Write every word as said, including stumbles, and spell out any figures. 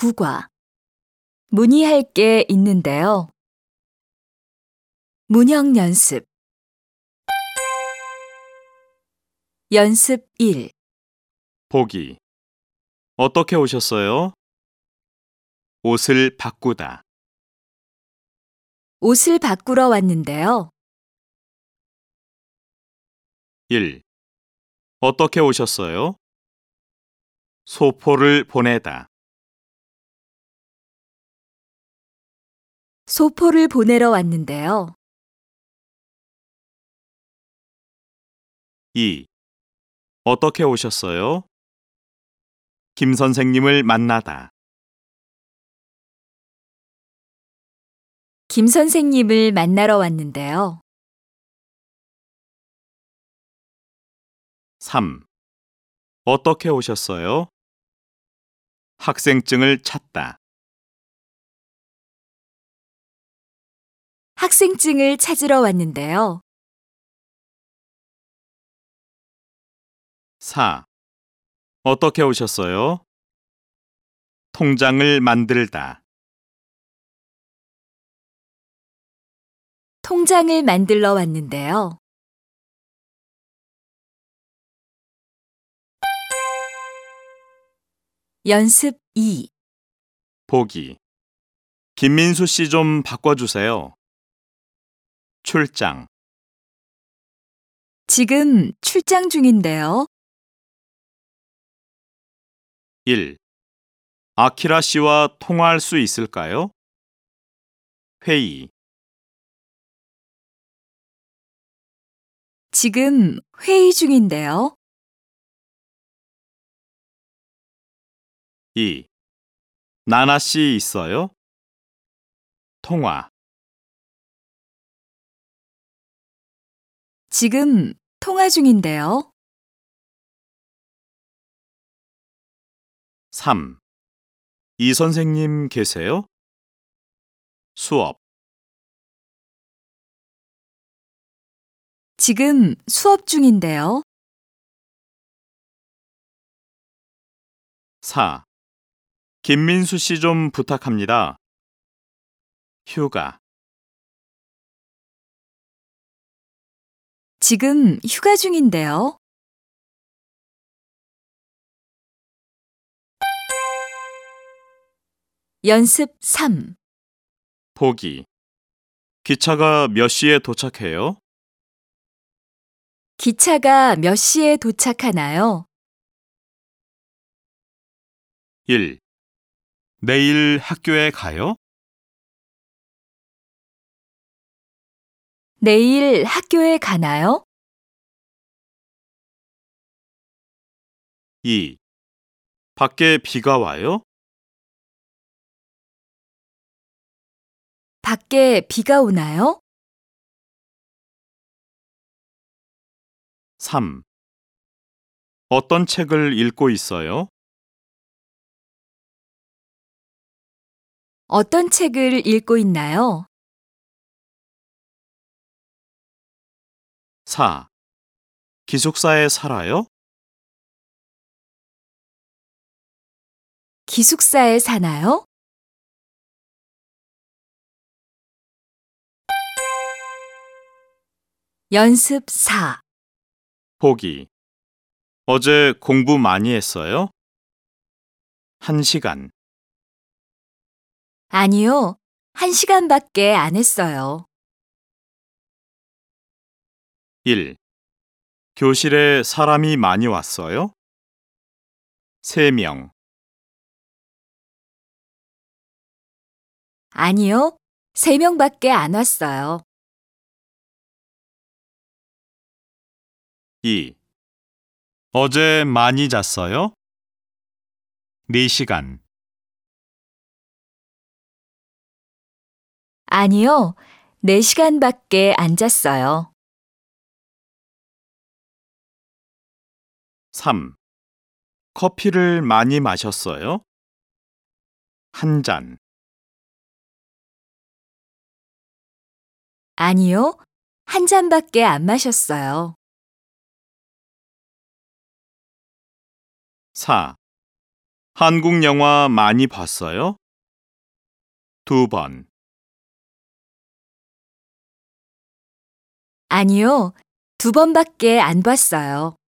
국어. 문의할 게 있는데요. 문형 연습. 연습 일. 보기. 어떻게 오셨어요? 옷을 바꾸다. 옷을 바꾸러 왔는데요. 일. 어떻게 오셨어요? 소포를 보내다. 소포를 보내러 왔는데요. 이. 어떻게 오셨어요? 김 선생님을 만나다. 김 선생님을 만나러 왔는데요. 삼. 어떻게 오셨어요? 학생증을 찾다. 학생증을 찾으러 왔는데요. 사. 어떻게 오셨어요? 통장을 만들다. 통장을 만들러 왔는데요. 연습 이. 보기. 김민수 씨 좀 바꿔주세요. 출장. 지금 출장 중인데요. 일. 아키라 씨와 통화할 수 있을까요? 회의. 지금 회의 중인데요. 이. 나나 씨 있어요? 통화. 지금 통화 중인데요. 삼. 이 선생님 계세요? 수업. 지금 수업 중인데요. 사. 김민수 씨 좀 부탁합니다. 휴가. 지금 휴가 중인데요. 연습 삼. 보기. 기차가 몇 시에 도착해요? 기차가 몇 시에 도착하나요? 일. 내일 학교에 가요? 내일 학교에 가나요? 이. 밖에 비가 와요? 밖에 비가 오나요? 삼. 어떤 책을 읽고 있어요? 어떤 책을 읽고 있나요? 사. 기숙사에 살아요? 기숙사에 사나요? 연습 사. 보기. 어제 공부 많이 했어요? 한 시간. 아니요. 한 시간밖에 안 했어요. 일. 교실에 사람이 많이 왔어요? 세 명. 아니요. 세 명밖에 안 왔어요. 이. 어제 많이 잤어요? 네 시간. 아니요. 네 시간밖에 안 잤어요. 삼. 커피를 많이 마셨어요? 한 잔. 아니요. 한 잔밖에 안 마셨어요. 사. 한국 영화 많이 봤어요? 두 번. 아니요, 두 번밖에 안 봤어요.